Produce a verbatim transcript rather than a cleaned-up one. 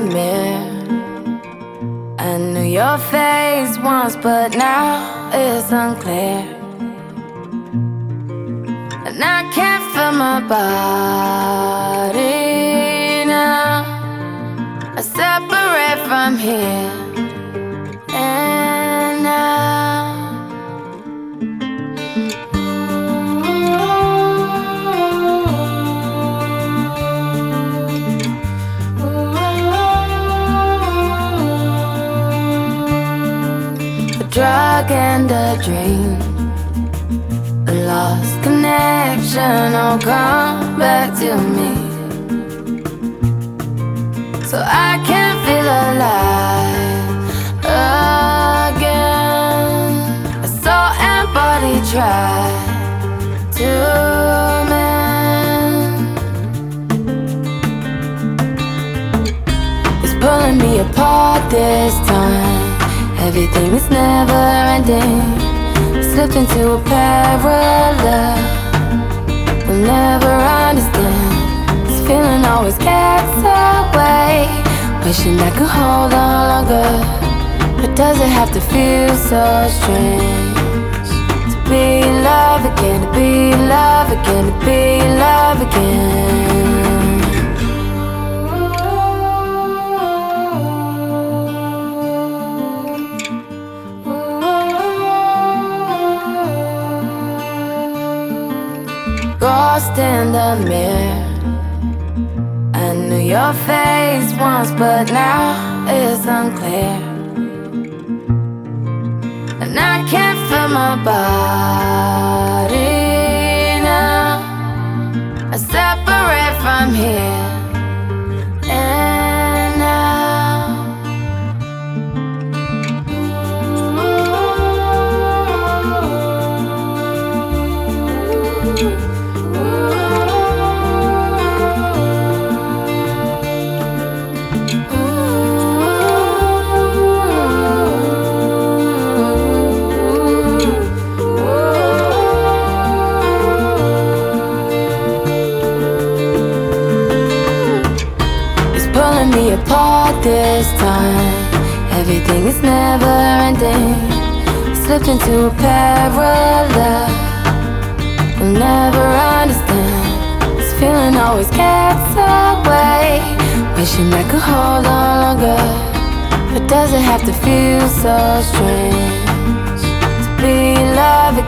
mirror. I knew your face once, but now it's unclear. And I can't feel my body now. I separate from here and now. A drug and a dream, a lost connection, all come back to me. So I can feel alive again. A soul and body try to mend. It's pulling me apart this time. Everything is never ending. Slipped into a parallel. We'll never understand. This feeling always gets away. Wishing I could hold on longer, but does it have to feel so strange? To be in love again, to be in love again, to be in love again. Lost in the mirror. I knew your face once, but now it's unclear. And I can't feel my body now. I separate from here and now. Me apart this time. Everything is never ending. Slipped into a parallel. We'll never understand. This feeling always gets away. Wishing I could hold on longer, but does it have to feel so strange? To be in love